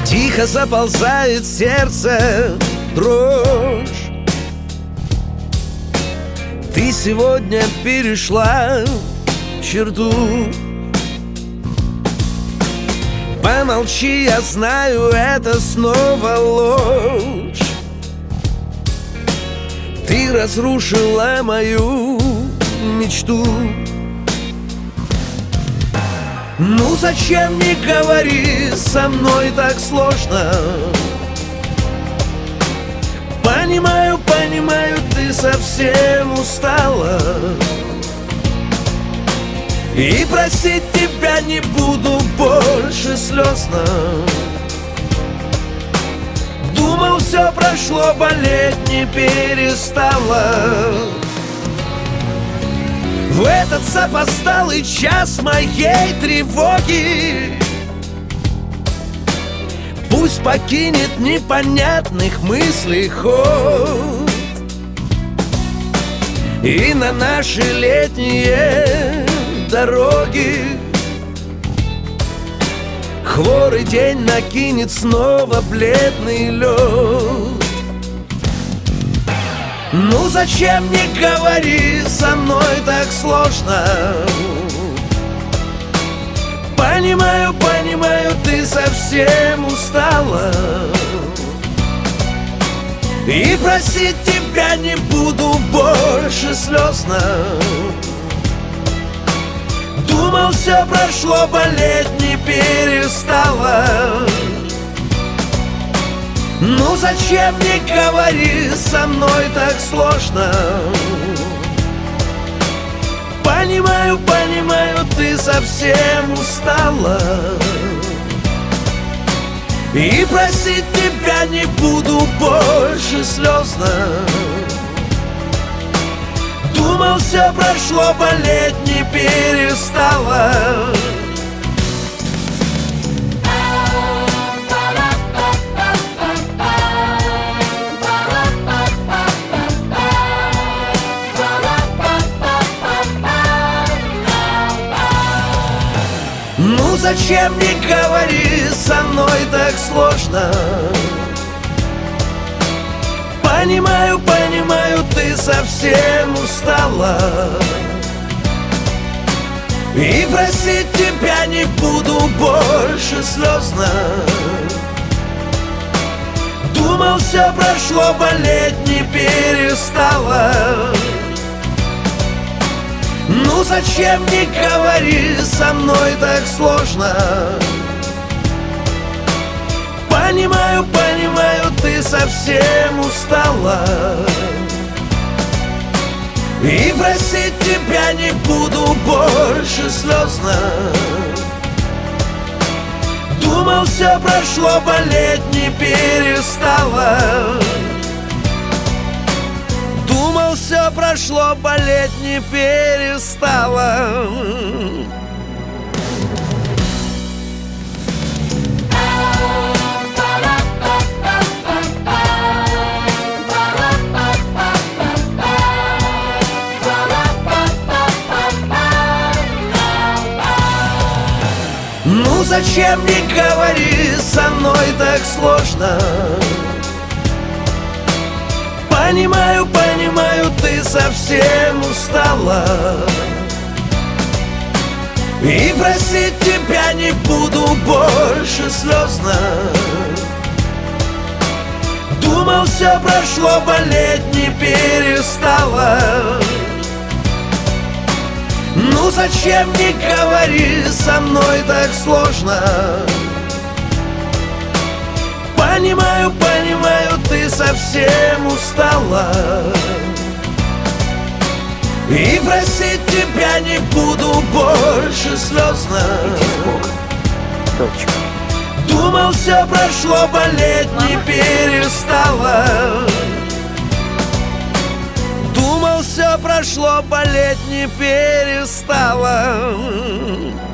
Тихо заползает в сердце дрожь. Ты сегодня перешла черту. Помолчи, я знаю, это снова ложь. Ты разрушила мою мечту. Ну зачем не говори, со мной так сложно. Понимаю, понимаю, ты совсем устала. И просить тебя не буду больше слезно. Думал, все прошло, болеть не перестала. В этот запоздалый час моей тревоги пусть покинет непонятных мыслей ход. И на наши летние дороги хворый день накинет снова бледный лед. Ну зачем не говори, со мной так сложно. Понимаю, понимаю, ты совсем устала. И просить тебя не буду больше слезно. Думал, все прошло, болеть не перестала. Ну зачем не говори, со мной так сложно. Понимаю, понимаю, ты совсем устала. И просить тебя не буду больше слезно. Думал, все прошло, болеть не перестала. Ну зачем не говори, со мной так сложно. Понимаю, понимаю, ты совсем устала. И просить тебя не буду больше слезно. Думал, все прошло, болеть не перестала. Ну зачем не говори, со мной так сложно. Понимаю, понимаю, ты совсем устала. И просить тебя не буду больше слезно. Думал, все прошло, болеть не перестала. Думал, все прошло, болеть не перестала. Ну зачем не говори, со мной так сложно. Понимаю, понимаю, ты совсем устала. И просить тебя не буду больше слезно. Думал, все прошло, болеть не перестала. Ну зачем не говори, со мной так сложно. Понимаю, понимаю, ты совсем устала. И просить тебя не буду больше слезно. Думал, все прошло, болеть не перестала. Думал, все прошло, болеть не перестала.